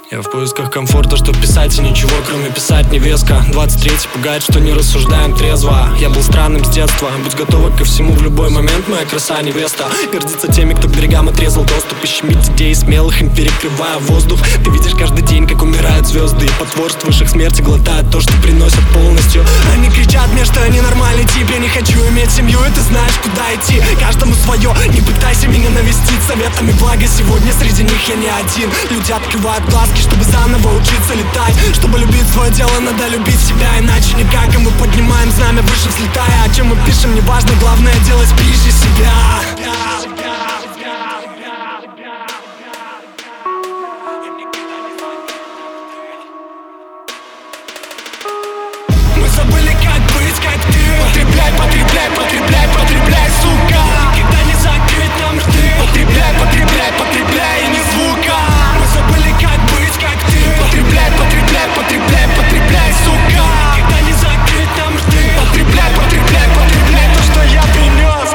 Я в поисках комфорта, чтоб писать, и ничего кроме писать не веско. 23-й пугает, что не рассуждаем трезво. Я был странным с детства, будь готова ко всему в любой момент, моя краса невеста. Гордится теми, кто к берегам отрезал доступ, и щемит идеи смелых, им перекрывая воздух. Ты видишь каждый день, как умирают звезды, и потворствуешь их смерти, глотают то, что приносят полностью. Они кричат мне, что я ненормальный тип, я не хочу иметь семью, и ты знаешь, куда идти. Каждому свое, не пытайся меня навестить советами, благо сегодня среди них я не один. Люди открывают глазки, чтобы заново учиться летать. Чтобы любить свое дело, надо любить себя, иначе никак. И мы поднимаем знамя выше взлетая. О чем мы пишем, не важно, главное делать ближе себя. Мы забыли, как быть, как ты. Потребляй, потребляй, потребляй, потребляй, сука. Никогда не закрыть нам рты. Потребляй, потребляй, потребляй, и ни звука. Мы забыли, как быть, как ты. Потребляй, потребляй, потребляй, потребляй, сука. Никогда не закрыть нам рты. Потребляй, потребляй, потребляй то, что я принес.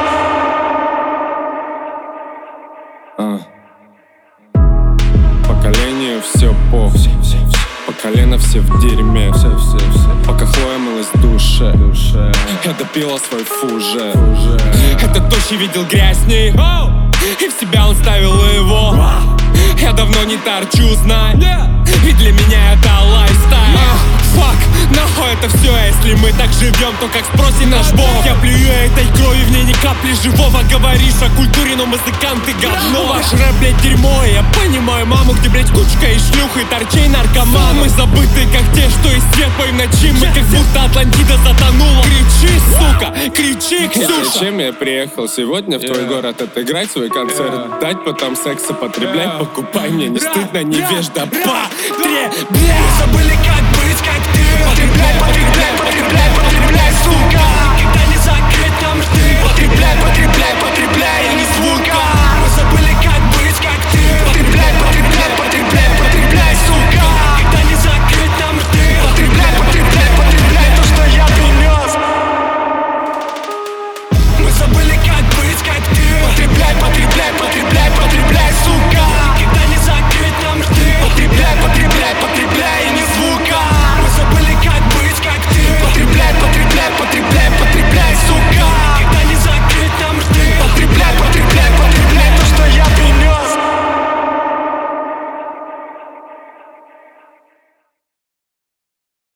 Поколение все по по колено все в дерьме. Пока Хлоя мылась в душе, я допила свой фуже. Этот тощий видел грязь в ней, и в себя он ставил его. Я давно не торчу, знай, и для меня это лайфстайл. Фак, нахуй это все, если мы так живем, то как спросит наш Бог. Я плюю этой крови, в ней ни капли живого. Говоришь о культуре, но музыканты говно. Ваш рэп, блядь, дерьмо, я понимаю маму, где, блядь, кучка и шлюх, и торчей наркоман. Мы забыты, как те, что из свет по им ночи. Мы как будто Атлантида затонула. Кричи, сука, кричи, Ксюша. Зачем я приехал сегодня в твой город отыграть свой концерт? Дать потом секса, потребляй, покупай, мне не стыдно, невежда. Потребляй. Забыли, как быть, как ты. Потребляй, потребляй, потребляй, потребляй, сука. Никогда не закрыть нам рты. Потребляй, потребляй, потребляй, и ни звука.